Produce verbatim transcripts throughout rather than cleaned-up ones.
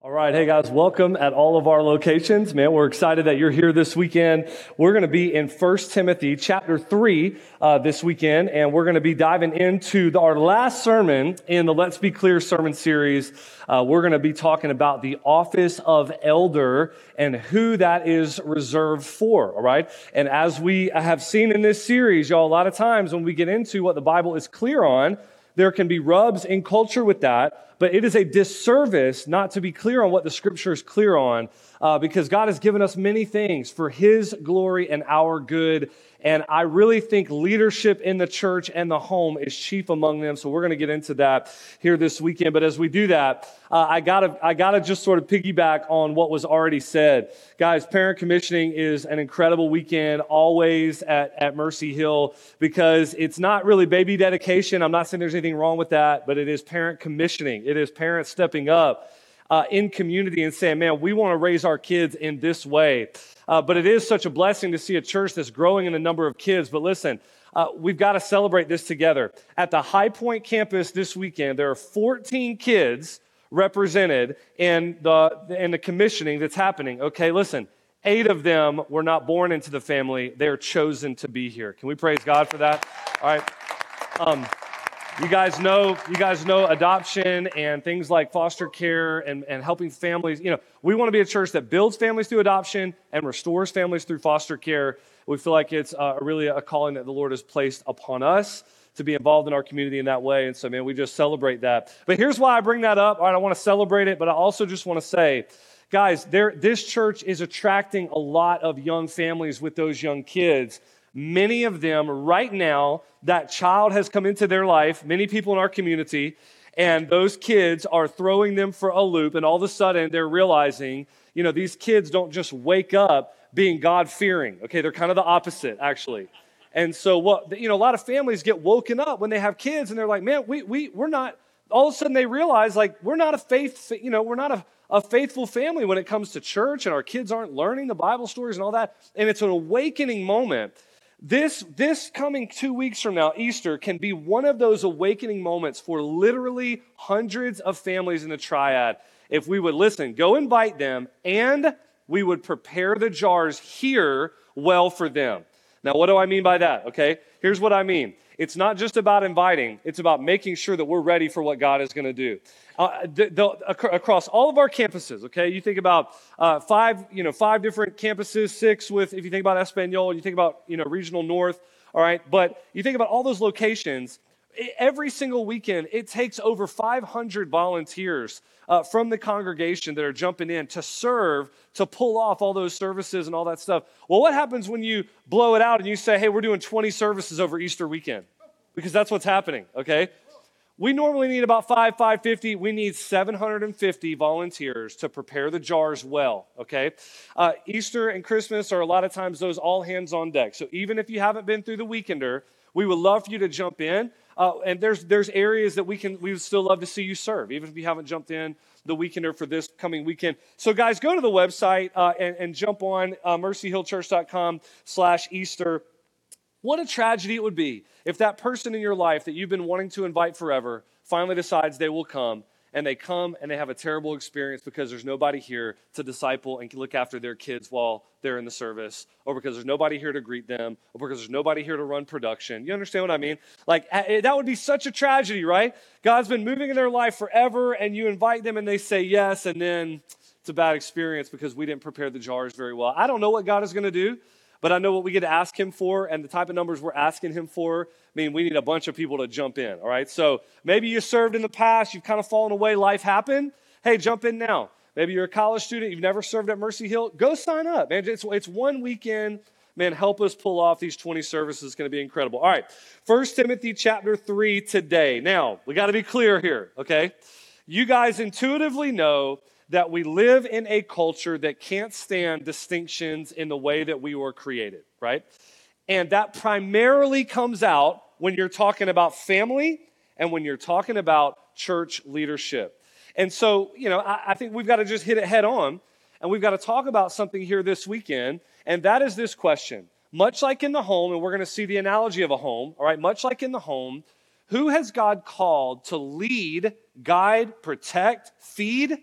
All right, hey guys, welcome at all of our locations. Man, we're excited that you're here this weekend. We're going to be in First Timothy chapter three uh, this weekend, and we're going to be diving into the, our last sermon in the Let's Be Clear sermon series. Uh, we're going to be talking about the office of elder and who that is reserved for, all right? And as we have seen in this series, y'all, a lot of times when we get into what the Bible is clear on, there can be rubs in culture with that, but it is a disservice not to be clear on what the Scripture is clear on, uh, because God has given us many things for His glory and our good. And I really think leadership in the church and the home is chief among them. So we're going to get into that here this weekend. But as we do that, uh, I gotta I gotta just sort of piggyback on what was already said. Guys, parent commissioning is an incredible weekend, always at, at Mercy Hill, because it's not really baby dedication. I'm not saying there's anything wrong with that, but it is parent commissioning. It is parents stepping up Uh, in community and saying, man, we want to raise our kids in this way. Uh, but it is such a blessing to see a church that's growing in the number of kids. But listen, uh, we've got to celebrate this together. At the High Point campus this weekend, there are fourteen kids represented in the, in the commissioning that's happening. Okay, listen, eight of them were not born into the family. They're chosen to be here. Can we praise God for that? All right. Um, You guys know, you guys know adoption and things like foster care and, and helping families. You know, we want to be a church that builds families through adoption and restores families through foster care. We feel like it's uh, really a calling that the Lord has placed upon us to be involved in our community in that way. And so, man, we just celebrate that. But here's why I bring that up. All right, I want to celebrate it, but I also just want to say, guys, there, this church is attracting a lot of young families with those young kids. Many of them right now, that child has come into their life, many people in our community, and those kids are throwing them for a loop, and all of a sudden they're realizing, you know, these kids don't just wake up being God-fearing. Okay, they're kind of the opposite, actually. And so what, you know, a lot of families get woken up when they have kids, and they're like, man, we, we, we're not, all of a sudden they realize, like, we're not a faith, you know, we're not a, a faithful family when it comes to church, and our kids aren't learning the Bible stories and all that, and it's an awakening moment. This, this coming two weeks from now, Easter, can be one of those awakening moments for literally hundreds of families in the Triad. If we would listen, go invite them, and we would prepare the jars here well for them. Now, what do I mean by that? Okay, here's what I mean. It's not just about inviting. It's about making sure that we're ready for what God is going to do. Uh, the, the, across all of our campuses, okay? You think about uh, five, you know, five different campuses, six with, if you think about Espanol, you think about, you know, Regional North, all right? But you think about all those locations, every single weekend, it takes over five hundred volunteers uh, from the congregation that are jumping in to serve, to pull off all those services and all that stuff. Well, what happens when you blow it out and you say, hey, we're doing twenty services over Easter weekend? Because that's what's happening, okay? We normally need about five, five fifty. We need seven hundred fifty volunteers to prepare the jars well, okay? Uh, Easter and Christmas are a lot of times those all hands on deck. So even if you haven't been through the Weekender, we would love for you to jump in. Uh, and there's there's areas that we can we would still love to see you serve, even if you haven't jumped in the Weekender for this coming weekend. So guys, go to the website uh, and, and jump on uh, mercyhillchurch.com slash Easter. What a tragedy it would be if that person in your life that you've been wanting to invite forever finally decides they will come, and they come and they have a terrible experience because there's nobody here to disciple and look after their kids while they're in the service, or because there's nobody here to greet them, or because there's nobody here to run production. You understand what I mean? Like, that would be such a tragedy, right? God's been moving in their life forever, and you invite them and they say yes, and then it's a bad experience because we didn't prepare the jars very well. I don't know what God is going to do, but I know what we get to ask him for, and the type of numbers we're asking him for. I mean, we need a bunch of people to jump in, all right? So maybe you served in the past, you've kind of fallen away, life happened. Hey, jump in now. Maybe you're a college student, you've never served at Mercy Hill. Go sign up, man. It's, it's one weekend. Man, help us pull off these twenty services. It's going to be incredible. All right, First Timothy chapter three today. Now, we got to be clear here, okay? You guys intuitively know that we live in a culture that can't stand distinctions in the way that we were created, right? And that primarily comes out when you're talking about family and when you're talking about church leadership. And so, you know, I, I think we've got to just hit it head on, and we've got to talk about something here this weekend, and that is this question. Much like in the home, and we're going to see the analogy of a home, all right, much like in the home, who has God called to lead, guide, protect, feed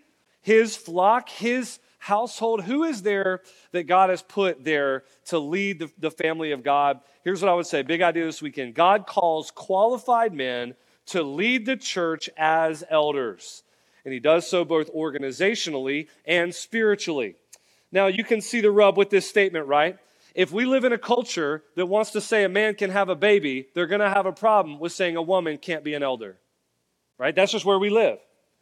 his flock, his household. Who is there that God has put there to lead the, the family of God? Here's what I would say. Big idea this weekend. God calls qualified men to lead the church as elders. And he does so both organizationally and spiritually. Now, you can see the rub with this statement, right? If we live in a culture that wants to say a man can have a baby, they're going to have a problem with saying a woman can't be an elder, right? That's just where we live.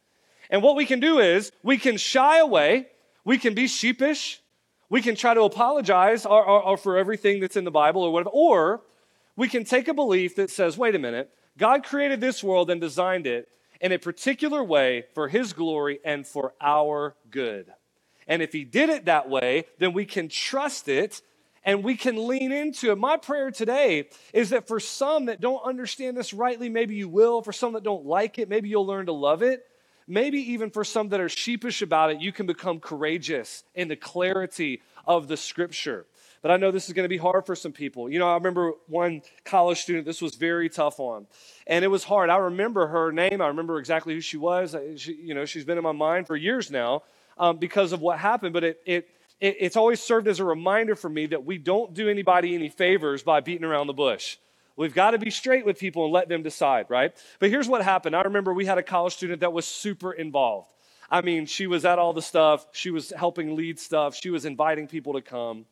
And what we can do is we can shy away, we can be sheepish, we can try to apologize or, or, or for everything that's in the Bible or whatever, or we can take a belief that says, wait a minute, God created this world and designed it in a particular way for his glory and for our good. And if he did it that way, then we can trust it and we can lean into it. My prayer today is that for some that don't understand this rightly, maybe you will. For some that don't like it, maybe you'll learn to love it. Maybe even for some that are sheepish about it, you can become courageous in the clarity of the scripture. But I know this is going to be hard for some people. You know, I remember one college student, this was very tough on. And it was hard. I remember her name. I remember exactly who she was. She, you know, she's been in my mind for years now um, because of what happened. But it, it, it it's always served as a reminder for me that we don't do anybody any favors by beating around the bush. We've got to be straight with people and let them decide, right? But here's what happened. I remember we had a college student that was super involved. I mean, she was at all the stuff. She was helping lead stuff. She was inviting people to come.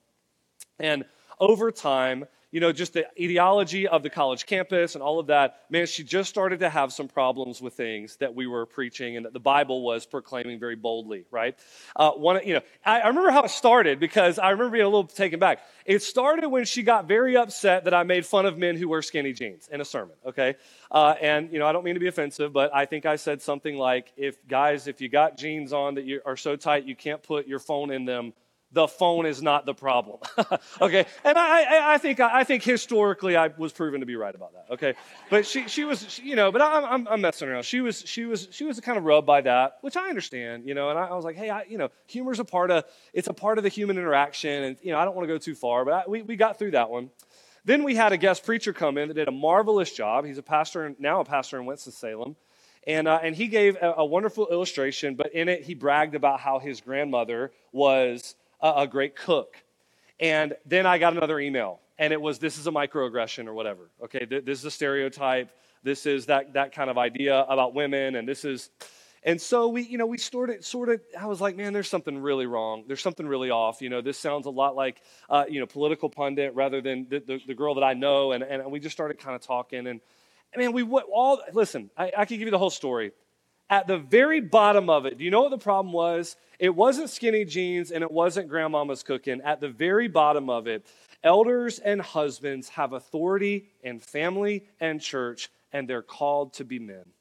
And over time, you know, just the ideology of the college campus and all of that, man, she just started to have some problems with things that we were preaching and that the Bible was proclaiming very boldly, right? Uh, one, you know, I, I remember how it started because I remember being a little taken back. It started when she got very upset that I made fun of men who wear skinny jeans in a sermon, okay? Uh, and, you know, I don't mean to be offensive, but I think I said something like, if guys, if you got jeans on that you are so tight you can't put your phone in them, the phone is not the problem, okay? And I, I, I think, I think historically I was proven to be right about that, okay? But she, she was, she, you know, but I'm, I'm, I'm messing around. She was, she was, she was kind of rubbed by that, which I understand, you know. And I, I was like, hey, I, you know, humor's a part of, it's a part of the human interaction, and you know, I don't want to go too far, but I, we, we got through that one. Then we had a guest preacher come in that did a marvelous job. He's a pastor, now a pastor in Winston-Salem. And, uh, and he gave a, a wonderful illustration, but in it he bragged about how his grandmother was a great cook. And then I got another email, and it was, this is a microaggression or whatever. Okay, this is a stereotype. This is that that kind of idea about women, and this is, and so we, you know, we sort of, sort of, I was like, man, there's something really wrong. There's something really off. You know, this sounds a lot like, uh, you know, political pundit rather than the, the, the girl that I know, and, and we just started kind of talking, and I mean, we all, listen, I, I can give you the whole story. At the very bottom of it, do you know what the problem was? It wasn't skinny jeans and it wasn't grandmama's cooking. At the very bottom of it, elders and husbands have authority in family and church, and they're called to be men.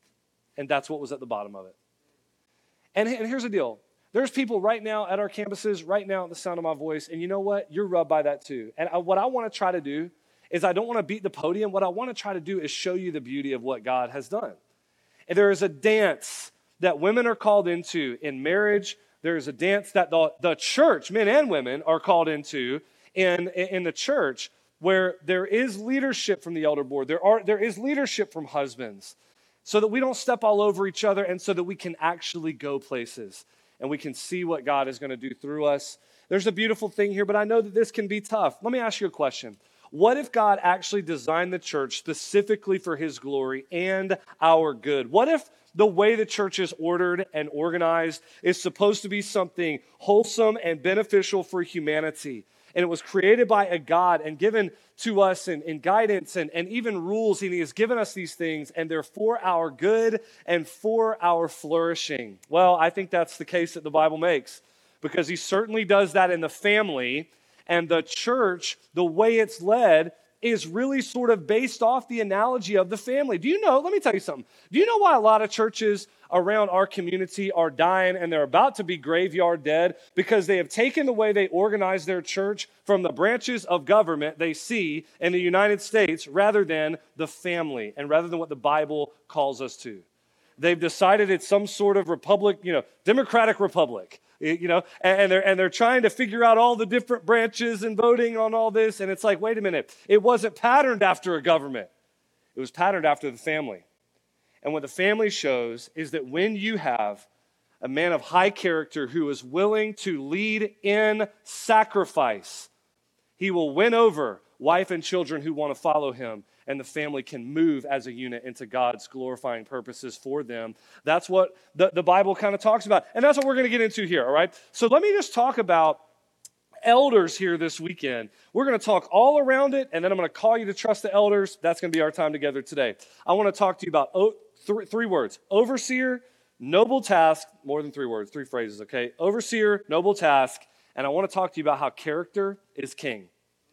And that's what was at the bottom of it. And, and here's the deal. There's people right now at our campuses, right now at the sound of my voice, and you know what? You're rubbed by that too. And I, what I want to try to do is I don't want to beat the podium. What I want to try to do is show you the beauty of what God has done. And there is a dance that women are called into in marriage. There is a dance that the, the church, men and women, are called into in, in the church where there is leadership from the elder board. There are there is leadership from husbands so that we don't step all over each other and so that we can actually go places and we can see what God is going to do through us. There's a beautiful thing here, but I know that this can be tough. Let me ask you a question. What if God actually designed the church specifically for his glory and our good? What if the way the church is ordered and organized is supposed to be something wholesome and beneficial for humanity? And it was created by a God and given to us in, in guidance and, and even rules. And he has given us these things, and they're for our good and for our flourishing. Well, I think that's the case that the Bible makes, because he certainly does that in the family. And the church, the way it's led, is really sort of based off the analogy of the family. Do you know, let me tell you something. Do you know why a lot of churches around our community are dying and they're about to be graveyard dead? Because they have taken the way they organize their church from the branches of government they see in the United States rather than the family and rather than what the Bible calls us to. They've decided it's some sort of republic, you know, democratic republic. You know, and they're and they're trying to figure out all the different branches and voting on all this. And it's like, wait a minute, it wasn't patterned after a government. It was patterned after the family. And what the family shows is that when you have a man of high character who is willing to lead in sacrifice. He will win over wife and children who want to follow him, and the family can move as a unit into God's glorifying purposes for them. That's what the, the Bible kind of talks about. And that's what we're going to get into here, all right? So let me just talk about elders here this weekend. We're going to talk all around it, and then I'm going to call you to trust the elders. That's going to be our time together today. I want to talk to you about oh, th- three words: overseer, noble task, more than three words, three phrases, okay? Overseer, noble task, and I want to talk to you about how character is king.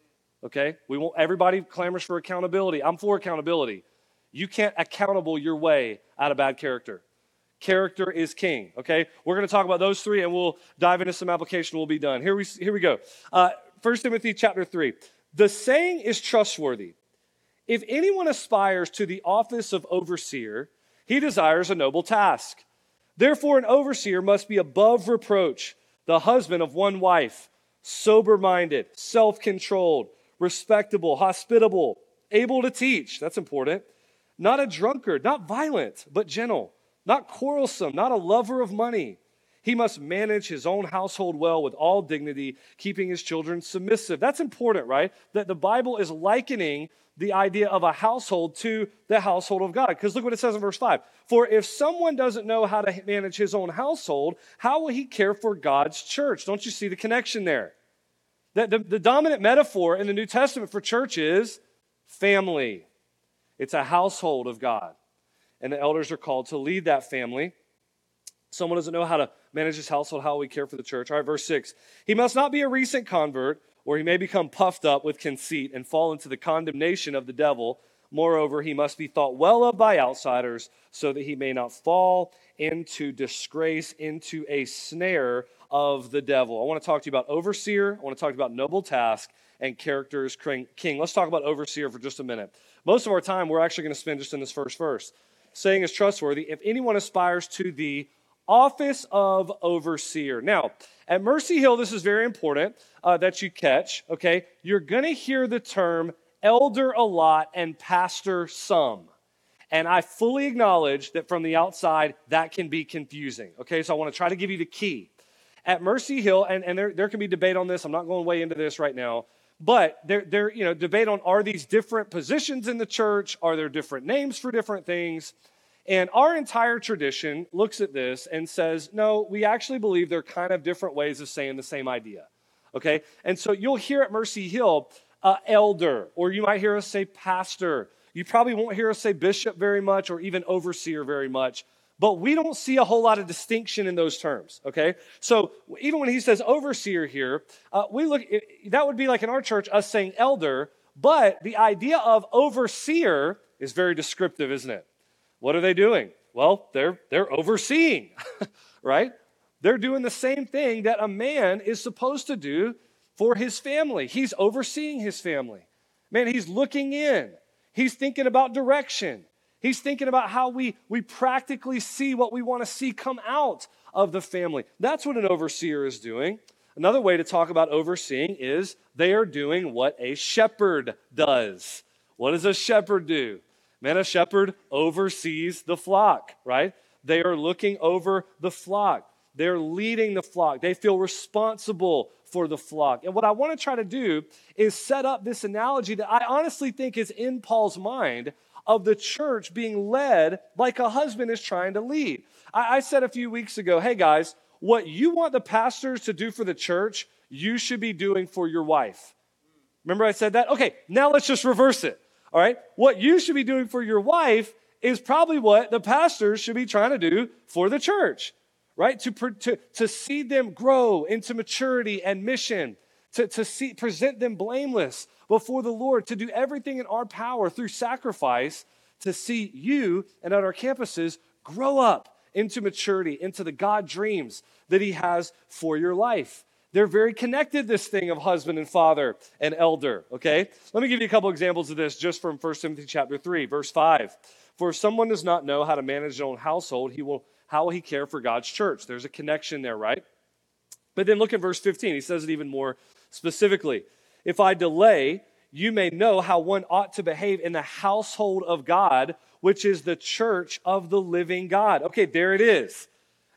Okay, we want everybody clamors for accountability. I'm for accountability. You can't accountable your way out of bad character. Character is king. Okay, we're going to talk about those three, and we'll dive into some application. We'll be done. Here we here we go. Uh, First Timothy chapter three. The saying is trustworthy. If anyone aspires to the office of overseer, he desires a noble task. Therefore, an overseer must be above reproach, the husband of one wife, sober-minded, self-controlled, respectable, hospitable, able to teach. That's important. Not a drunkard, not violent, but gentle. Not quarrelsome, not a lover of money. He must manage his own household well with all dignity, keeping his children submissive. That's important, right? That the Bible is likening the idea of a household to the household of God. Because look what it says in verse five. For if someone doesn't know how to manage his own household, how will he care for God's church? Don't you see the connection there? The, the, the dominant metaphor in the New Testament for church is family. It's a household of God. And the elders are called to lead that family. Someone doesn't know how to manage his household, how will we care for the church? All right, verse six. He must not be a recent convert, or he may become puffed up with conceit and fall into the condemnation of the devil. Moreover, he must be thought well of by outsiders, so that he may not fall into disgrace, into a snare of the devil. I want to talk to you about overseer. I want to talk to you about noble task and character as king. Let's talk about overseer for just a minute. Most of our time, we're actually going to spend just in this first verse. Saying is trustworthy. If anyone aspires to the office of overseer. Now, at Mercy Hill, this is very important uh, that you catch, okay? You're going to hear the term elder a lot and pastor some. And I fully acknowledge that from the outside, that can be confusing, okay? So I want to try to give you the key. At Mercy Hill, and, and there, there can be debate on this. I'm not going way into this right now. But there, there, you know, debate on, are these different positions in the church? Are there different names for different things? And our entire tradition looks at this and says, no, we actually believe they're kind of different ways of saying the same idea, okay? And so you'll hear at Mercy Hill, uh, elder, or you might hear us say pastor. You probably won't hear us say bishop very much or even overseer very much. But we don't see a whole lot of distinction in those terms, okay? So even when he says overseer here, uh, we look, it, that would be like in our church, us saying elder, but the idea of overseer is very descriptive, isn't it? What are they doing? Well, they're, they're overseeing, right? They're doing the same thing that a man is supposed to do for his family. He's overseeing his family. Man, he's looking in. He's thinking about direction. He's thinking about how we, we practically see what we want to see come out of the family. That's what an overseer is doing. Another way to talk about overseeing is they are doing what a shepherd does. What does a shepherd do? Man, a shepherd oversees the flock, right? They are looking over the flock. They're leading the flock. They feel responsible for the flock. And what I want to try to do is set up this analogy that I honestly think is in Paul's mind of the church being led like a husband is trying to lead. I, I said a few weeks ago, hey guys, what you want the pastors to do for the church, you should be doing for your wife. Remember I said that? Okay, now let's just reverse it. All right, what you should be doing for your wife is probably what the pastors should be trying to do for the church, right? To, to, to see them grow into maturity and mission, to, to see, present them blameless before the Lord, to do everything in our power through sacrifice to see you and at our campuses grow up into maturity, into the God dreams that he has for your life. They're very connected, this thing of husband and father and elder, okay? Let me give you a couple examples of this just from First Timothy chapter three, verse five. For if someone does not know how to manage his own household, he will, how will he care for God's church? There's a connection there, right? But then look at verse fifteen. He says it even more specifically. If I delay, you may know how one ought to behave in the household of God, which is the church of the living God. Okay, there it is.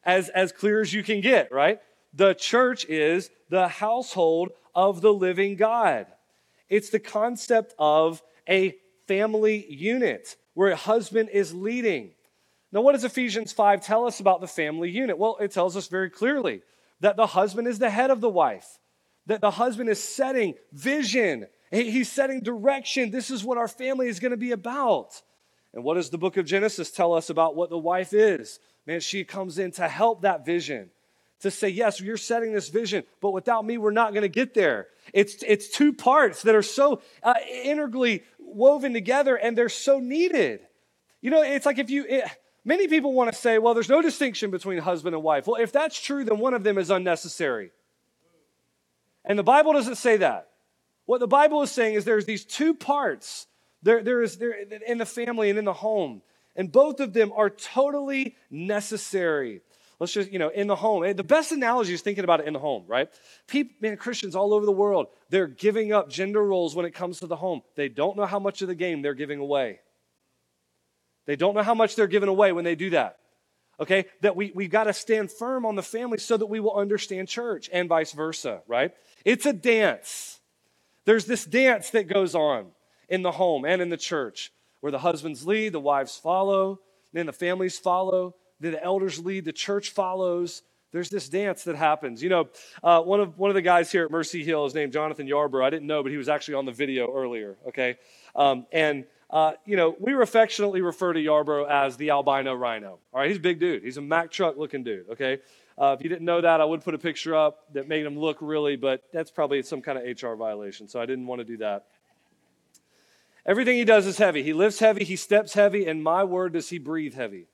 as, as clear as you can get, right? The church is the household of the living God. It's the concept of a family unit where a husband is leading. Now, what does Ephesians five tell us about the family unit? Well, it tells us very clearly that the husband is the head of the wife, that the husband is setting vision. He's setting direction. This is what our family is going to be about. And what does the book of Genesis tell us about what the wife is? Man, she comes in to help that vision, to say, yes, you're setting this vision, but without me, we're not going to get there. It's, it's two parts that are so uh, integrally woven together, and they're so needed. You know, it's like if you... It, Many people want to say, well, there's no distinction between husband and wife. Well, if that's true, then one of them is unnecessary. And the Bible doesn't say that. What the Bible is saying is there's these two parts. There, there is there in the family and in the home. And both of them are totally necessary. Let's just, you know, in the home. The best analogy is thinking about it in the home, right? People, man, Christians all over the world, they're giving up gender roles when it comes to the home. They don't know how much of the game they're giving away. They don't know how much they're giving away when they do that, okay? That we, we've got to stand firm on the family so that we will understand church and vice versa, right? It's a dance. There's this dance that goes on in the home and in the church where the husbands lead, the wives follow, then the families follow, then the elders lead, the church follows. There's this dance that happens. You know, uh, one of one of the guys here at Mercy Hill is named Jonathan Yarbrough. I didn't know, but he was actually on the video earlier, okay? Um, and Uh, you know, we affectionately refer to Yarbrough as the albino rhino. All right, he's a big dude. He's a Mack truck looking dude, okay? Uh, if you didn't know that, I would put a picture up that made him look really, but that's probably some kind of H R violation, so I didn't want to do that. Everything he does is heavy. He lifts heavy, he steps heavy, and my word, does he breathe heavy.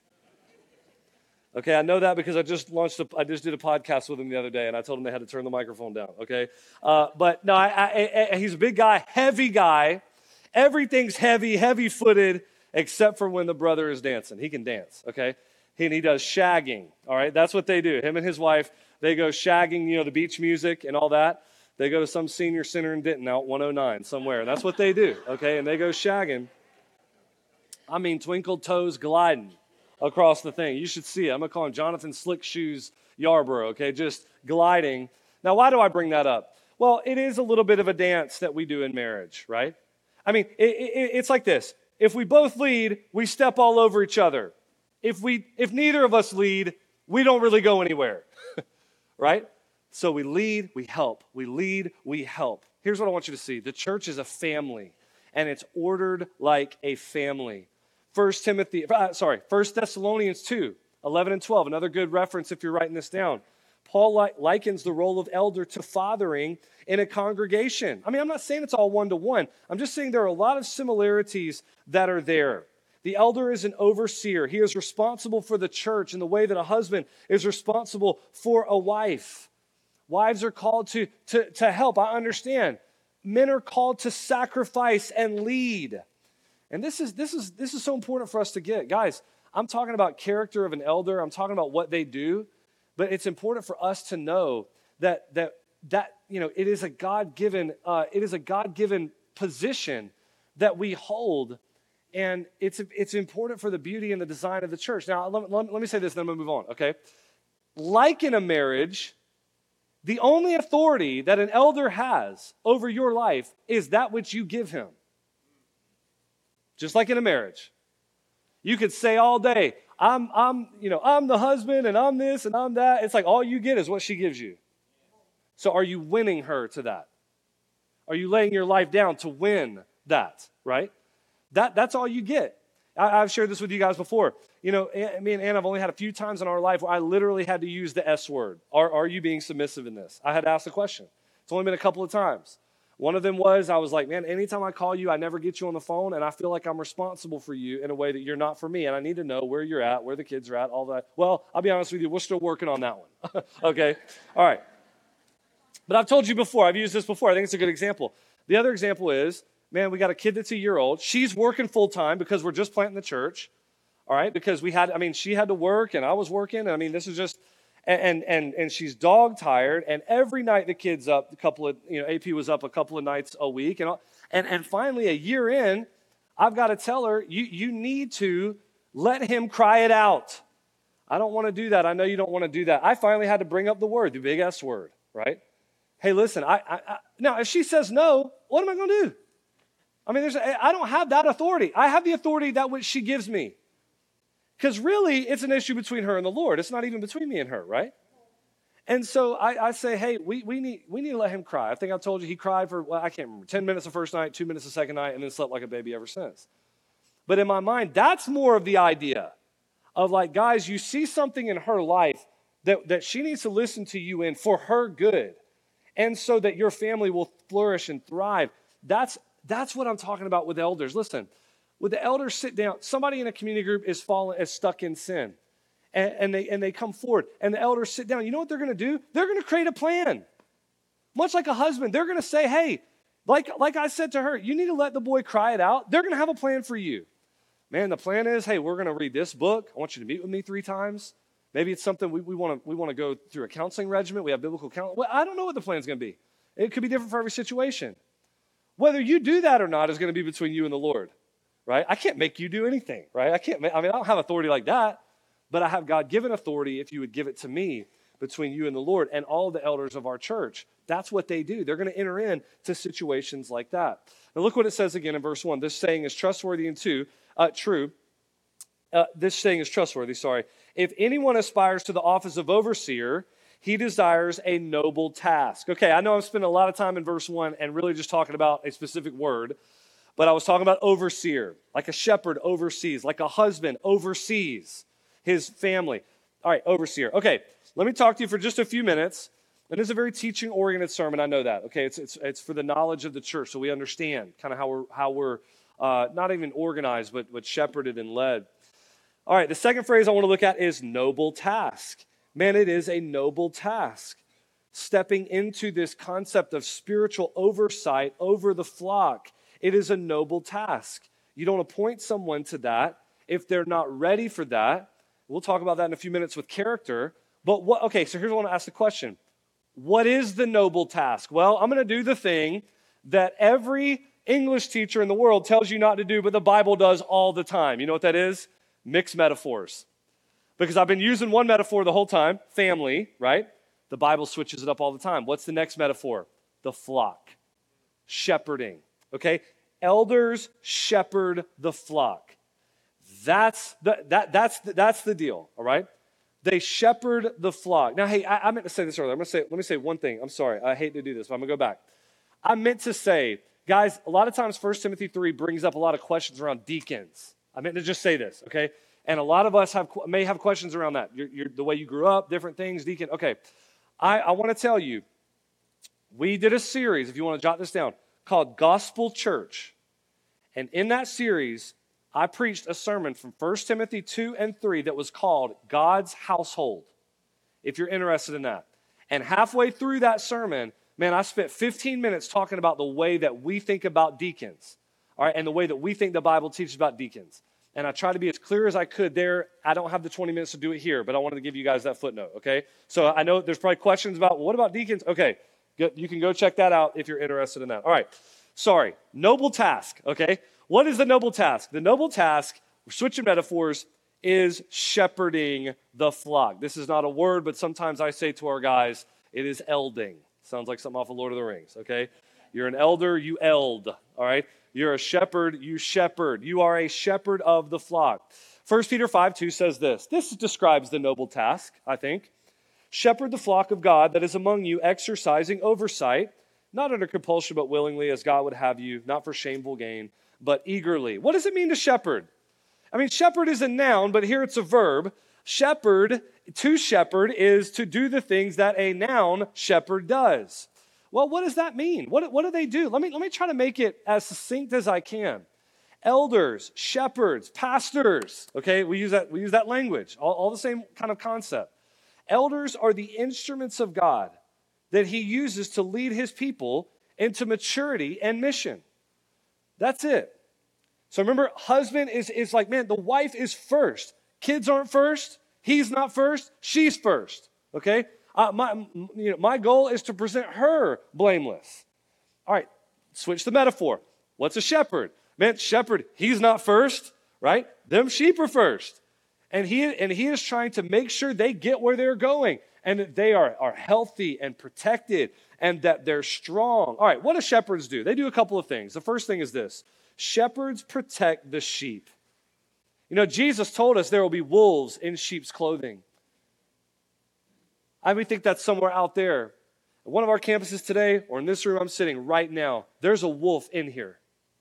Okay, I know that because I just launched, a, I just did a podcast with him the other day, and I told him they had to turn the microphone down, okay? Uh, but no, I, I, I, he's a big guy, heavy guy. Everything's heavy, heavy-footed, except for when the brother is dancing. He can dance, okay? He, and he does shagging, all right? That's what they do. Him and his wife, they go shagging, you know, the beach music and all that. They go to some senior center in Denton out one oh nine somewhere. That's what they do, okay? And they go shagging. I mean, twinkle toes gliding across the thing. You should see it. I'm going to call him Jonathan Slick Shoes Yarbrough, okay? Just gliding. Now, why do I bring that up? Well, it is a little bit of a dance that we do in marriage, right? I mean, it, it, it's like this. If we both lead, we step all over each other. If we, if neither of us lead, we don't really go anywhere, right? So we lead, we help. We lead, we help. Here's what I want you to see. The church is a family, and it's ordered like a family. First Timothy, uh, sorry, First Thessalonians two, eleven and twelve, another good reference if you're writing this down. Paul li- likens the role of elder to fathering in a congregation. I mean, I'm not saying it's all one-to-one. I'm just saying there are a lot of similarities that are there. The elder is an overseer. He is responsible for the church in the way that a husband is responsible for a wife. Wives are called to, to, to help. I understand. Men are called to sacrifice and lead. And this is, this is, this is so important for us to get. Guys, I'm talking about character of an elder. I'm talking about what they do. But it's important for us to know that that that you know it is a God-given uh, it is a God-given position that we hold, and it's it's important for the beauty and the design of the church. Now, let, let, let me say this, then I'm gonna move on. Okay, like in a marriage, the only authority that an elder has over your life is that which you give him. Just like in a marriage, you could say all day, I'm, I'm, you know, I'm the husband and I'm this and I'm that. It's like all you get is what she gives you. So are you winning her to that? Are you laying your life down to win that, right? That, that's all you get. I, I've shared this with you guys before. You know, me and Ann have only had a few times in our life where I literally had to use the S word. Are, are you being submissive in this? I had to ask the question. It's only been a couple of times. One of them was, I was like, man, anytime I call you, I never get you on the phone, and I feel like I'm responsible for you in a way that you're not for me, and I need to know where you're at, where the kids are at, all that. Well, I'll be honest with you, we're still working on that one. Okay? All right. But I've told you before, I've used this before. I think it's a good example. The other example is, man, we got a kid that's a year old. She's working full-time because we're just planting the church, all right? Because we had, I mean, she had to work, and I was working, and I mean, this is just... And and and she's dog tired, and every night the kid's up a couple of, you know, A P was up a couple of nights a week, and and and finally a year in, I've got to tell her, you you need to let him cry it out. I don't want to do that. I know you don't want to do that. I finally had to bring up the word, the big S word, right? Hey, listen, I, I, I now if she says no, what am I going to do? I mean, there's, I don't have that authority. I have the authority that which she gives me. Because really, it's an issue between her and the Lord. It's not even between me and her, right? And so I, I say, hey, we, we, need, we need to let him cry. I think I told you he cried for, well, I can't remember, ten minutes the first night, two minutes the second night, and then slept like a baby ever since. But in my mind, that's more of the idea of like, guys, you see something in her life that, that she needs to listen to you in for her good, and so that your family will flourish and thrive. That's, that's what I'm talking about with elders. Listen, with the elders sit down, somebody in a community group is fallen, is stuck in sin. And, and, they, and they come forward, and the elders sit down. You know what they're going to do? They're going to create a plan. Much like a husband, they're going to say, hey, like, like I said to her, you need to let the boy cry it out. They're going to have a plan for you. Man, the plan is, hey, we're going to read this book. I want you to meet with me three times. Maybe it's something we, we want to we want to go through a counseling regimen. We have biblical counseling. Well, I don't know what the plan's going to be. It could be different for every situation. Whether you do that or not is going to be between you and the Lord, right? I can't make you do anything, right? I can't. I mean, I don't have authority like that. But I have God-given authority, if you would give it to me, between you and the Lord and all the elders of our church. That's what they do. They're going to enter into situations like that. Now look what it says again in verse one. This saying is trustworthy and two, uh, true. Uh, this saying is trustworthy, sorry. If anyone aspires to the office of overseer, he desires a noble task. Okay, I know I'm spending a lot of time in verse one and really just talking about a specific word, but I was talking about overseer, like a shepherd oversees, like a husband oversees his family. All right, overseer. Okay, let me talk to you for just a few minutes. And it's a very teaching-oriented sermon, I know that. Okay, it's it's it's for the knowledge of the church, so we understand kind of how we're how we're uh, not even organized, but but shepherded and led. All right, the second phrase I want to look at is noble task. Man, it is a noble task. Stepping into this concept of spiritual oversight over the flock, it is a noble task. You don't appoint someone to that if they're not ready for that. We'll talk about that in a few minutes with character. But what? Okay, so here's what I want to ask the question. What is the noble task? Well, I'm going to do the thing that every English teacher in the world tells you not to do, but the Bible does all the time. You know what that is? Mix metaphors. Because I've been using one metaphor the whole time, family, right? The Bible switches it up all the time. What's the next metaphor? The flock. Shepherding, okay? Elders shepherd the flock. That's the, that, that's, the, that's the deal, all right? They shepherd the flock. Now, hey, I, I meant to say this earlier. I'm going to say, let me say one thing. I'm sorry. I hate to do this, but I'm going to go back. I meant to say, guys, a lot of times First Timothy three brings up a lot of questions around deacons. I meant to just say this, okay? And a lot of us have may have questions around that. You're, you're, the way you grew up, different things, deacon. Okay, I, I want to tell you, we did a series, if you want to jot this down, called Gospel Church. And in that series, I preached a sermon from First Timothy two and three that was called God's Household, if you're interested in that. And halfway through that sermon, man, I spent fifteen minutes talking about the way that we think about deacons, all right, and the way that we think the Bible teaches about deacons. And I tried to be as clear as I could there. I don't have the twenty minutes to do it here, but I wanted to give you guys that footnote, okay? So I know there's probably questions about, well, what about deacons? Okay, you can go check that out if you're interested in that. All right, sorry, noble task, okay? What is the noble task? The noble task, we're switching metaphors, is shepherding the flock. This is not a word, but sometimes I say to our guys, it is elding. Sounds like something off of Lord of the Rings, okay? You're an elder, you eld, all right? You're a shepherd, you shepherd. You are a shepherd of the flock. First Peter five two says this. This describes the noble task, I think. Shepherd the flock of God that is among you, exercising oversight, not under compulsion, but willingly, as God would have you, not for shameful gain, but eagerly. What does it mean to shepherd? I mean, shepherd is a noun, but here it's a verb. Shepherd, to shepherd, is to do the things that a noun shepherd does. Well, what does that mean? What, what do they do? Let me, let me try to make it as succinct as I can. Elders, shepherds, pastors, okay, we use that, we use that language, all, all the same kind of concept. Elders are the instruments of God that he uses to lead his people into maturity and mission. That's it. So remember, husband is, is like, man, the wife is first. Kids aren't first. He's not first. She's first. Okay? Uh, my, you know, my goal is to present her blameless. All right, switch the metaphor. What's a shepherd? Man, shepherd, he's not first, right? Them sheep are first. And he, and he is trying to make sure they get where they're going and that they are, are healthy and protected and that they're strong. All right, what do shepherds do? They do a couple of things. The first thing is this. Shepherds protect the sheep. You know, Jesus told us there will be wolves in sheep's clothing. I would think that's somewhere out there. At one of our campuses today, or in this room I'm sitting right now, there's a wolf in here.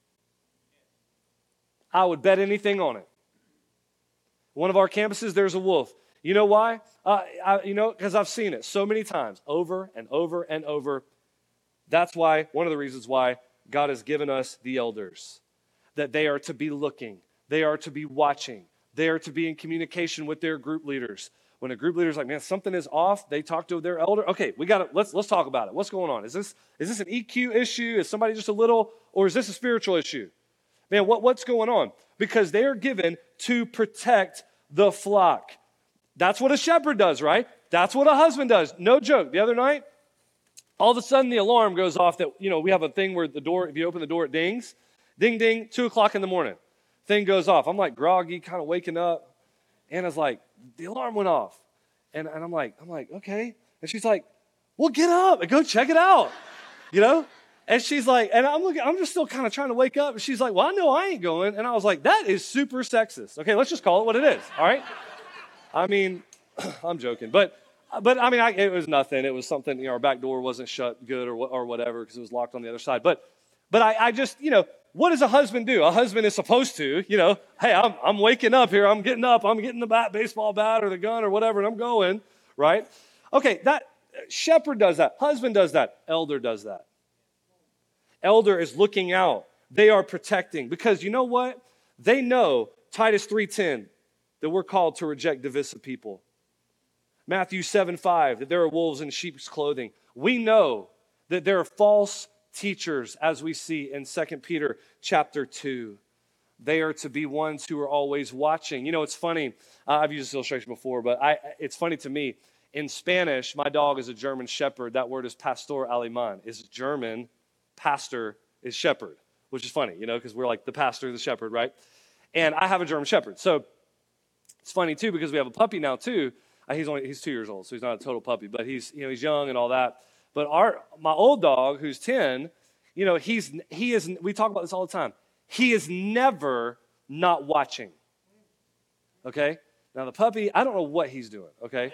I would bet anything on it. One of our campuses, there's a wolf. You know why? Uh, I, you know, because I've seen it so many times, over and over and over. That's why, one of the reasons why God has given us the elders, that they are to be looking, they are to be watching, they are to be in communication with their group leaders. When a group leader is like, man, something is off, they talk to their elder. Okay, we got to let's let's talk about it. What's going on? Is this is this an E Q issue? Is somebody just a little, or is this a spiritual issue? Man, what, what's going on? Because they are given to protect the flock. That's what a shepherd does, right? That's what a husband does. No joke. The other night, all of a sudden the alarm goes off that, you know, we have a thing where the door, if you open the door, it dings. Ding, ding, two o'clock in the morning. Thing goes off. I'm like groggy, kind of waking up. Anna's like, the alarm went off. And, and I'm like, I'm like, okay. And she's like, well, get up and go check it out. You know? And she's like, and I'm looking, I'm just still kind of trying to wake up. And she's like, well, I know I ain't going. And I was like, that is super sexist. Okay, let's just call it what it is. All right. I mean, I'm joking, but, but I mean, I, it was nothing. It was something, you know, our back door wasn't shut good or, or whatever because it was locked on the other side. But, but I, I just, you know, what does a husband do? A husband is supposed to, you know, hey, I'm, I'm waking up here. I'm getting up. I'm getting the bat, baseball bat or the gun or whatever, and I'm going, right? Okay, that shepherd does that. Husband does that. Elder does that. Elder is looking out. They are protecting because you know what? They know Titus three ten that we're called to reject divisive people. Matthew seven five that there are wolves in sheep's clothing. We know that there are false teachers as we see in Second Peter chapter two. They are to be ones who are always watching. You know, it's funny. Uh, I've used this illustration before, but I, it's funny to me. In Spanish, my dog is a German shepherd. That word is pastor alemán. It's German. Pastor is shepherd, which is funny, you know, because we're like the pastor, the shepherd, right? And I have a German shepherd. So it's funny, too, because we have a puppy now, too. Uh, he's only he's two years old, so he's not a total puppy, but he's, you know, he's young and all that. But our my old dog, who's ten, you know, he's he is, we talk about this all the time. He is never not watching, okay? Now, the puppy, I don't know what he's doing, okay?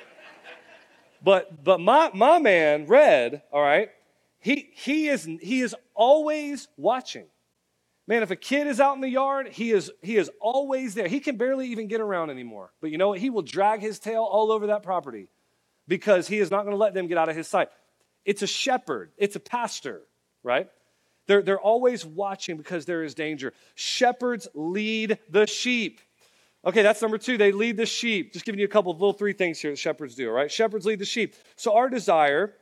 But but my my man, Red, all right, He he is he is always watching. Man, if a kid is out in the yard, he is he is always there. He can barely even get around anymore. But you know what? He will drag his tail all over that property because he is not going to let them get out of his sight. It's a shepherd. It's a pastor, right? They're, they're always watching because there is danger. Shepherds lead the sheep. Okay, that's number two. They lead the sheep. Just giving you a couple of little three things here that shepherds do, all right? Shepherds lead the sheep. So our desire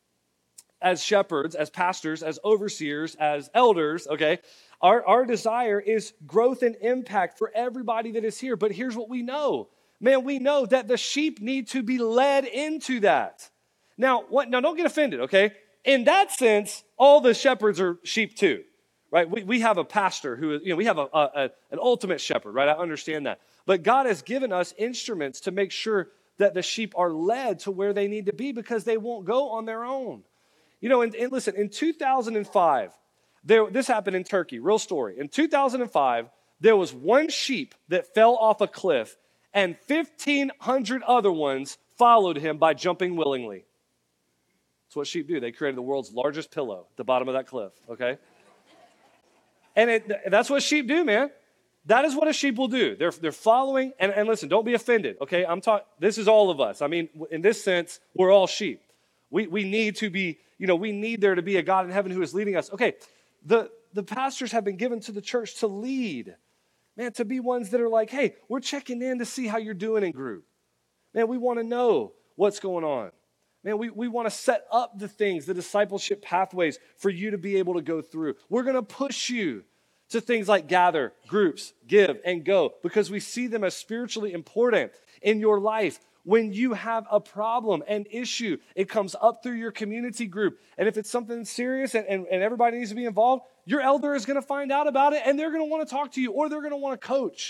as shepherds, as pastors, as overseers, as elders, okay, our, our desire is growth and impact for everybody that is here. But here's what we know. Man, we know that the sheep need to be led into that. Now, what? Now, don't get offended, okay? In that sense, all the shepherds are sheep too, right? We, we have a pastor who is, you know, we have a, a, an ultimate shepherd, right? I understand that. But God has given us instruments to make sure that the sheep are led to where they need to be because they won't go on their own. You know, and, and listen, in two thousand five, there, this happened in Turkey, real story. In two thousand five, there was one sheep that fell off a cliff and fifteen hundred other ones followed him by jumping willingly. That's what sheep do. They created the world's largest pillow at the bottom of that cliff, okay? And it, that's what sheep do, man. That is what a sheep will do. They're, they're following, and, and listen, don't be offended, okay? I'm talking, this is all of us. I mean, in this sense, we're all sheep. We, we need to be, you know, we need there to be a God in heaven who is leading us. Okay, the, the pastors have been given to the church to lead. Man, to be ones that are like, hey, we're checking in to see how you're doing in group. Man, we want to know what's going on. Man, we, we want to set up the things, the discipleship pathways for you to be able to go through. We're going to push you to things like gather, groups, give, and go because we see them as spiritually important in your life. When you have a problem, an issue, it comes up through your community group. And if it's something serious and, and, and everybody needs to be involved, your elder is going to find out about it and they're going to want to talk to you or they're going to want to coach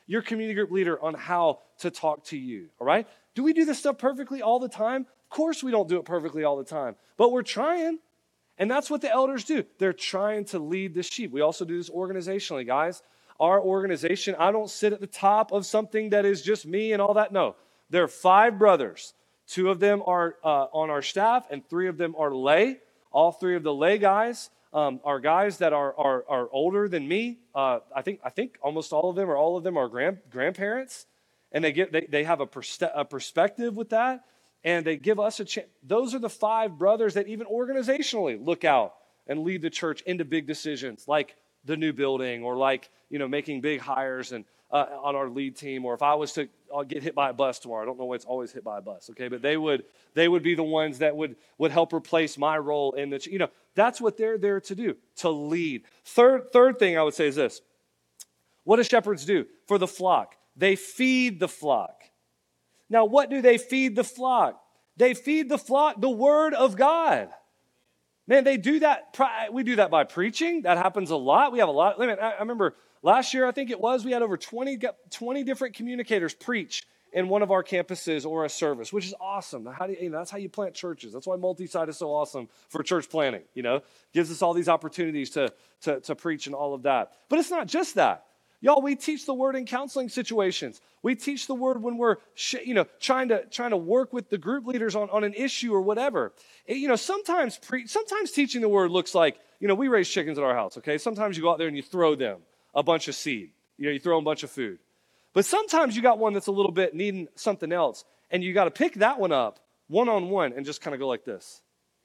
your community group leader on how to talk to you, all right? Do we do this stuff perfectly all the time? Of course we don't do it perfectly all the time, but we're trying. And that's what the elders do. They're trying to lead the sheep. We also do this organizationally, guys. Our organization, I don't sit at the top of something that is just me and all that. No, there are five brothers. Two of them are uh, on our staff, and three of them are lay. All three of the lay guys um, are guys that are are, are older than me. Uh, I think I think almost all of them or all of them are grand, grandparents, and they get they, they have a, pers- a perspective with that, and they give us a chance. Those are the five brothers that even organizationally look out and lead the church into big decisions like the new building or like, you know, making big hires and uh, on our lead team, or if I was to I'll get hit by a bus tomorrow. I don't know why it's always hit by a bus, okay? But they would they would be the ones that would would help replace my role in the, you know, that's what they're there to do, to lead. Third third thing I would say is this. What do shepherds do for the flock? They feed the flock. Now, what do they feed the flock? They feed the flock the word of God. Man, they do that. We do that by preaching. That happens a lot. We have a lot. I remember last year, I think it was, we had over twenty, twenty different communicators preach in one of our campuses or a service, which is awesome. How do you, you know, that's how you plant churches. That's why multi-site is so awesome for church planting, you know. Gives us all these opportunities to, to, to preach and all of that. But it's not just that. Y'all, we teach the word in counseling situations. We teach the word when we're, you know, trying to trying to work with the group leaders on, on an issue or whatever. It, you know, sometimes pre, sometimes teaching the word looks like, you know, we raise chickens at our house, okay? Sometimes you go out there and you throw them a bunch of seed. You know, you throw them a bunch of food. But sometimes you got one that's a little bit needing something else, and you got to pick that one up one-on-one and just kind of go like this.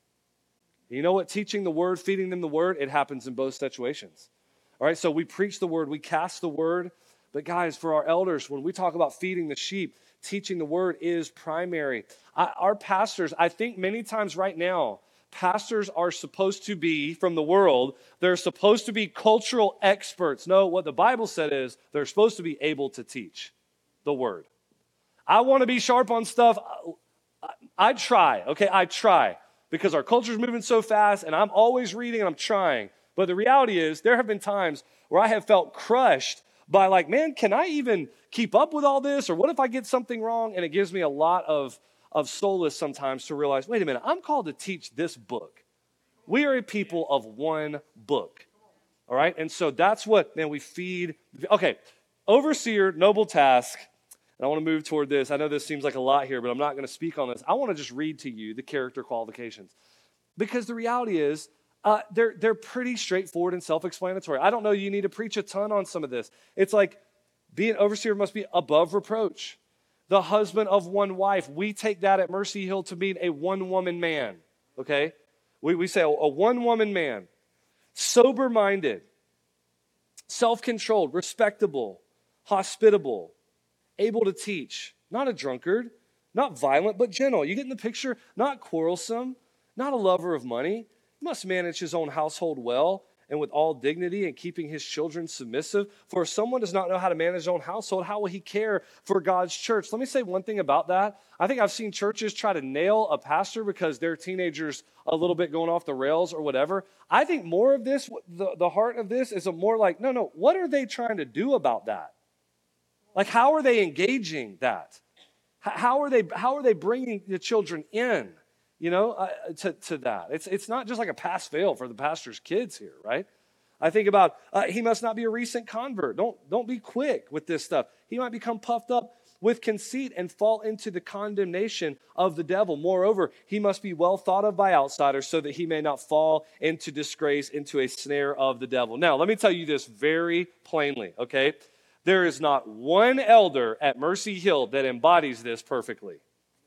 You know what? Teaching the word, feeding them the word, it happens in both situations. All right, so we preach the word, we cast the word. But guys, for our elders, when we talk about feeding the sheep, teaching the word is primary. I, our pastors, I think many times right now, pastors are supposed to be, from the world, they're supposed to be cultural experts. No, what the Bible said is they're supposed to be able to teach the word. I want to be sharp on stuff. I, I try, okay, I try. Because our culture's moving so fast, and I'm always reading and I'm trying. But the reality is, there have been times where I have felt crushed by like, man, can I even keep up with all this? Or what if I get something wrong? And it gives me a lot of, of solace sometimes to realize, wait a minute, I'm called to teach this book. We are a people of one book. All right? And so that's what, man, we feed. Okay, overseer, noble task. And I want to move toward this. I know this seems like a lot here, but I'm not going to speak on this. I want to just read to you the character qualifications. Because the reality is, Uh, they're, they're pretty straightforward and self-explanatory. I don't know you need to preach a ton on some of this. It's like, be an overseer must be above reproach. The husband of one wife, we take that at Mercy Hill to mean a one-woman man, okay? We, we say a, a one-woman man. Sober-minded, self-controlled, respectable, hospitable, able to teach, not a drunkard, not violent, but gentle. You get in the picture? Not quarrelsome, not a lover of money. Must manage his own household well and with all dignity and keeping his children submissive. For if someone does not know how to manage his own household, how will he care for God's church? Let me say one thing about that. I think I've seen churches try to nail a pastor because their teenagers a little bit going off the rails or whatever. I think more of this, the, the heart of this is a more like, no, no, what are they trying to do about that? Like, how are they engaging that? How are they, how are they bringing the children in? You know, uh, to, to that. It's it's not just like a pass-fail for the pastor's kids here, right? I think about, uh, he must not be a recent convert. Don't, don't be quick with this stuff. He might become puffed up with conceit and fall into the condemnation of the devil. Moreover, he must be well thought of by outsiders so that he may not fall into disgrace, into a snare of the devil. Now, let me tell you this very plainly, okay? There is not one elder at Mercy Hill that embodies this perfectly.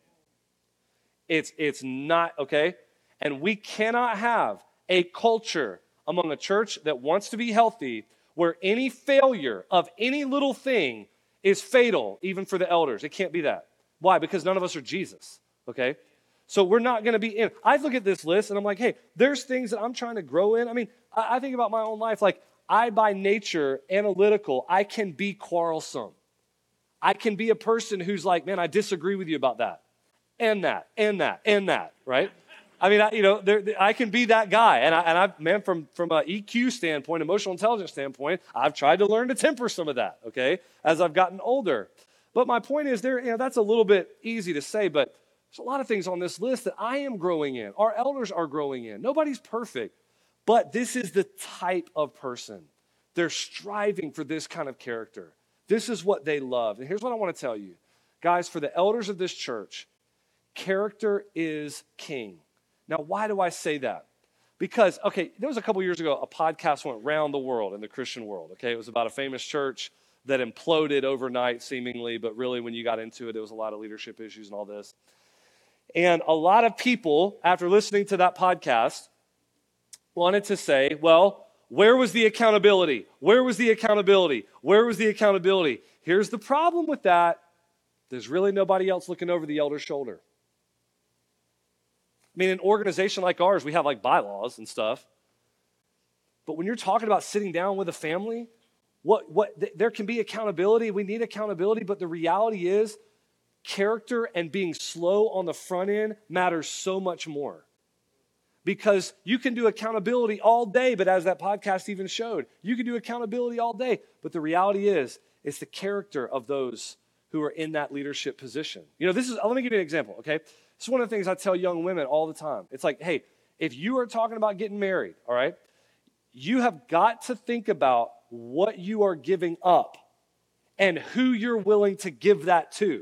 It's it's not, okay? And we cannot have a culture among a church that wants to be healthy where any failure of any little thing is fatal, even for the elders. It can't be that. Why? Because none of us are Jesus, okay? So we're not going to be in. I look at this list and I'm like, hey, there's things that I'm trying to grow in. I mean, I, I think about my own life. Like, I, by nature, analytical, I can be quarrelsome. I can be a person who's like, man, I disagree with you about that. And that, and that, and that, right? I mean, I, you know, there, I can be that guy. And I, and I, man, from, from an E Q standpoint, emotional intelligence standpoint, I've tried to learn to temper some of that, okay, as I've gotten older. But my point is there, you know, that's a little bit easy to say, but there's a lot of things on this list that I am growing in. Our elders are growing in. Nobody's perfect, but this is the type of person. They're striving for this kind of character. This is what they love. And here's what I want to tell you. Guys, for the elders of this church, character is king. Now, why do I say that? Because, okay, there was a couple years ago, a podcast went round the world in the Christian world, okay? It was about a famous church that imploded overnight, seemingly, but really when you got into it, there was a lot of leadership issues and all this. And a lot of people, after listening to that podcast, wanted to say, well, where was the accountability? Where was the accountability? Where was the accountability? Here's the problem with that. There's really nobody else looking over the elder's shoulder. I mean, an organization like ours, we have like bylaws and stuff. But when you're talking about sitting down with a family, what, what, th- there can be accountability. We need accountability, but the reality is character and being slow on the front end matters so much more. Because you can do accountability all day, but as that podcast even showed, you can do accountability all day. But the reality is, it's the character of those who are in that leadership position. You know, this is, let me give you an example, okay? This is one of the things I tell young women all the time. It's like, hey, if you are talking about getting married, all right, you have got to think about what you are giving up and who you're willing to give that to.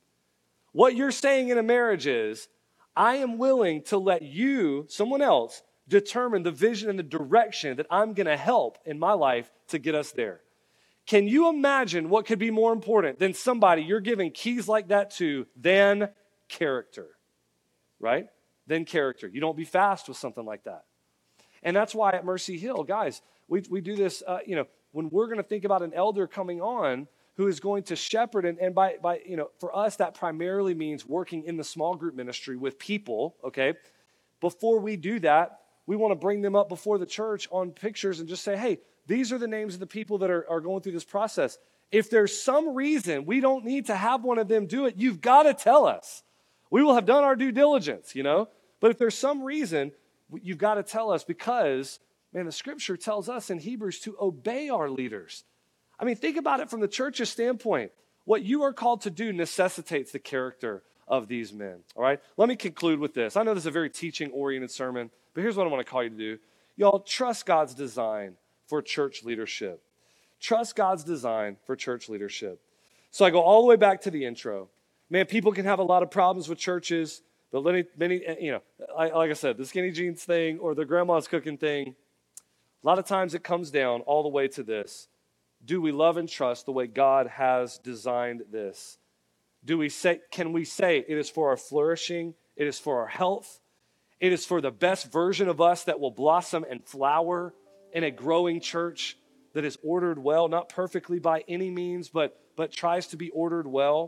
What you're saying in a marriage is, I am willing to let you, someone else, determine the vision and the direction that I'm going to help in my life to get us there. Can you imagine what could be more important than somebody you're giving keys like that to than character, right? Than character. You don't be fast with something like that. And that's why at Mercy Hill, guys, we, we do this, uh, you know, when we're going to think about an elder coming on who is going to shepherd, and, and by, by, you know, for us, that primarily means working in the small group ministry with people, okay? Before we do that, we want to bring them up before the church on pictures and just say, hey, these are the names of the people that are, are going through this process. If there's some reason we don't need to have one of them do it, you've got to tell us. We will have done our due diligence, you know? But if there's some reason, you've got to tell us because, man, the scripture tells us in Hebrews to obey our leaders. I mean, think about it from the church's standpoint. What you are called to do necessitates the character of these men, all right? Let me conclude with this. I know this is a very teaching-oriented sermon, but here's what I want to call you to do. Y'all, trust God's design for church leadership. Trust God's design for church leadership. So I go all the way back to the intro. Man, people can have a lot of problems with churches, but many, many you know, like I said, the skinny jeans thing or the grandma's cooking thing, a lot of times it comes down all the way to this. Do we love and trust the way God has designed this? Do we say, can we say it is for our flourishing, it is for our health, it is for the best version of us that will blossom and flower in a growing church that is ordered well, not perfectly by any means, but, but tries to be ordered well?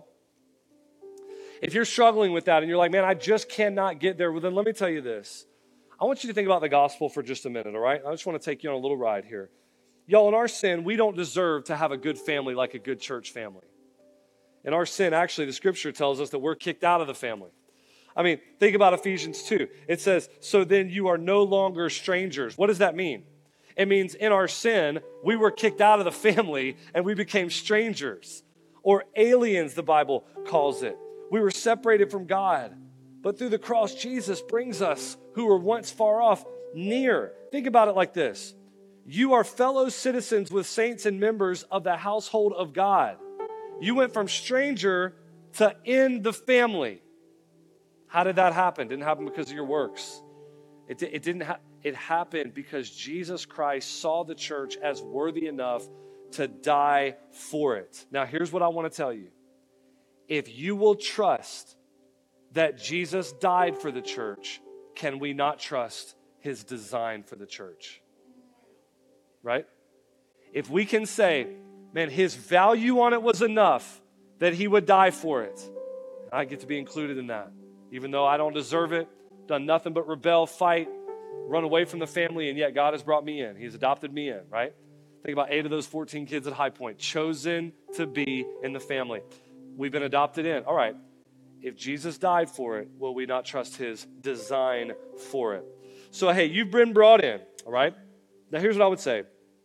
If you're struggling with that and you're like, man, I just cannot get there, well, then let me tell you this. I want you to think about the gospel for just a minute, all right? I just want to take you on a little ride here. Y'all, in our sin, we don't deserve to have a good family like a good church family. In our sin, actually, the scripture tells us that we're kicked out of the family. I mean, think about Ephesians two. It says, so then you are no longer strangers. What does that mean? It means in our sin, we were kicked out of the family and we became strangers. Or aliens, the Bible calls it. We were separated from God. But through the cross, Jesus brings us, who were once far off, near. Think about it like this. You are fellow citizens with saints and members of the household of God. You went from stranger to in the family. How did that happen? It didn't happen because of your works. It, it didn't. Ha- it happened because Jesus Christ saw the church as worthy enough to die for it. Now, here's what I want to tell you. If you will trust that Jesus died for the church, can we not trust his design for the church? Right? If we can say, man, his value on it was enough that he would die for it, I get to be included in that. Even though I don't deserve it, done nothing but rebel, fight, run away from the family, and yet God has brought me in. He's adopted me in, right? Think about eight of those fourteen kids at High Point, chosen to be in the family. We've been adopted in. All right. If Jesus died for it, will we not trust his design for it? So, hey, you've been brought in, all right? Now, here's what I would say.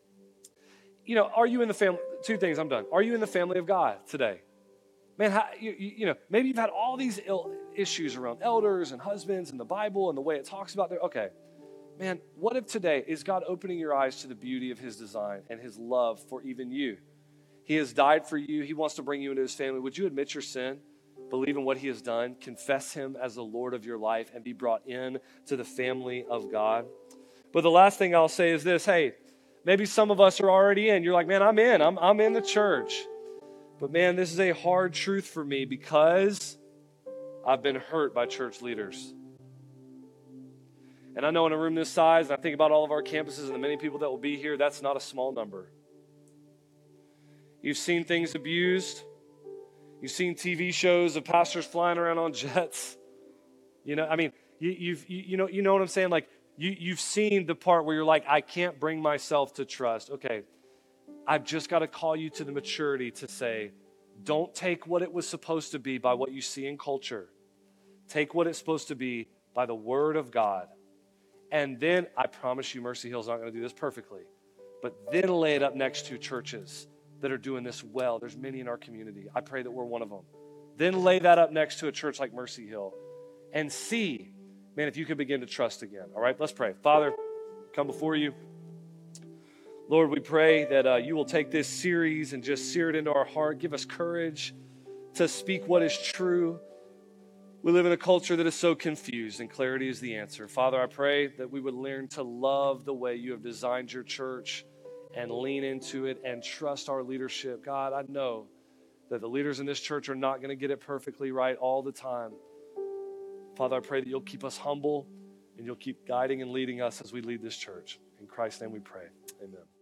You know, are you in the family? Two things, I'm done. Are you in the family of God today? Man, how, you, you, you know, maybe you've had all these ill issues around elders and husbands and the Bible and the way it talks about their, okay. Man, what if today is God opening your eyes to the beauty of his design and his love for even you? He has died for you. He wants to bring you into his family. Would you admit your sin? Believe in what he has done, confess him as the Lord of your life, and be brought in to the family of God. But the last thing I'll say is this, hey, maybe some of us are already in. You're like, man, I'm in. I'm, I'm in the church. But man, this is a hard truth for me because I've been hurt by church leaders. And I know in a room this size, and I think about all of our campuses and the many people that will be here, that's not a small number. You've seen things abused. You've seen T V shows of pastors flying around on jets. You know, I mean, you, you've, you, you know, you know what I'm saying? Like, you, you've seen the part where you're like, I can't bring myself to trust. Okay, I've just got to call you to the maturity to say, don't take what it was supposed to be by what you see in culture. Take what it's supposed to be by the word of God. And then, I promise you, Mercy Hill's not going to do this perfectly, but then lay it up next to churches that are doing this well. There's many in our community. I pray that we're one of them. Then lay that up next to a church like Mercy Hill and see, man, if you can begin to trust again. All right, let's pray. Father, come before you. Lord, we pray that uh, you will take this series and just sear it into our heart. Give us courage to speak what is true. We live in a culture that is so confused, and clarity is the answer. Father, I pray that we would learn to love the way you have designed your church and lean into it and trust our leadership. God, I know that the leaders in this church are not going to get it perfectly right all the time. Father, I pray that you'll keep us humble and you'll keep guiding and leading us as we lead this church. In Christ's name we pray. Amen.